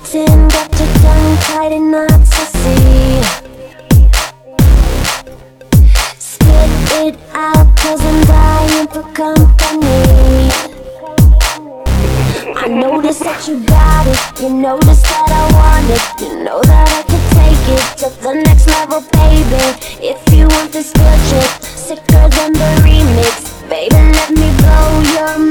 tin, got your tongue tied in knots, I see. Spit it out, cause I'm dying for company. I notice that you got it, you notice that I want it, you know that I can take it to the next level, baby. If you want this good shit, sicker than the remix, baby, let me blow your mind.